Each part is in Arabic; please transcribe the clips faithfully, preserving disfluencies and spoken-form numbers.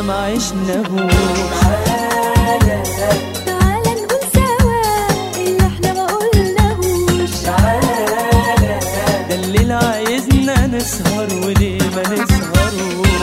لسه ما عشناهوش. تعالى تعالى نقول سوا اللي احنا ما قلناهوش. تعالى ده الليل عايزنا نسهر وليه ما نسهروش.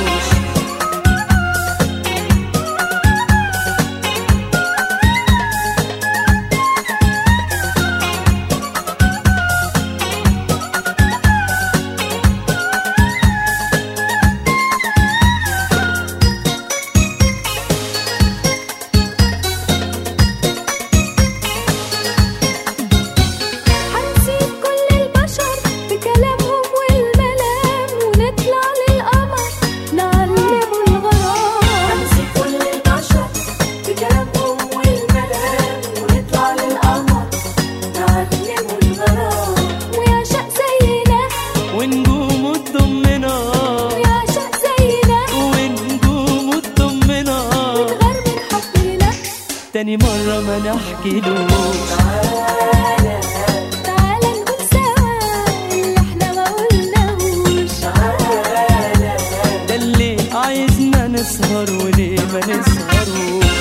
تاني مرة ما نحكيلوش. تعالى تعالى نقول سوا اللي احنا ما قلناهوش. تعالى ده اللي عايزنا نسهر وليه ما نسهروش.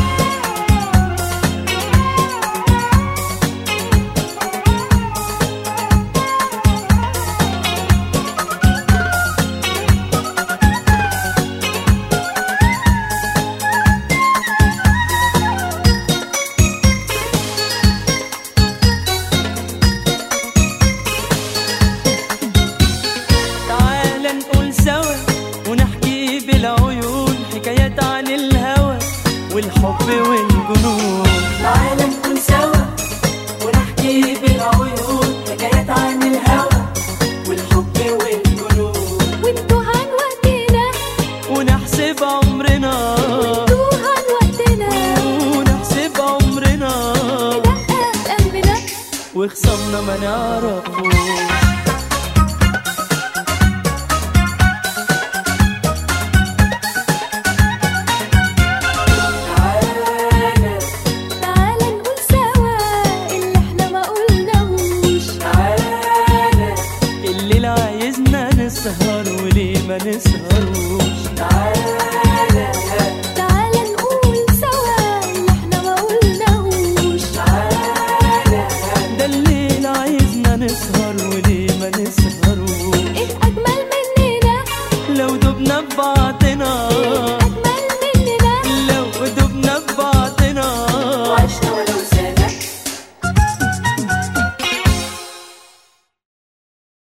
ونحكي بالعيون حكايات عن الهوى والحب والجنون. تعالى نكون سوا ونحكي بالعيون حكايات عن الهوى والحب والجنون. ونتوه عن وقتنا ونحسب عمرنا. ونتوه عن وقتنا ونحسب عمرنا. ندقق قلبنا وخصمنا ما نعرفوش. نسهر وليه ما نسهروش. تعالى تعالى نقول سوا اللي احنا ما قلناهوش. تعالى ده الليل عايزنا نسهر وليه ما نسهروش. ايه اجمل مننا لو دبنا ببعضنا.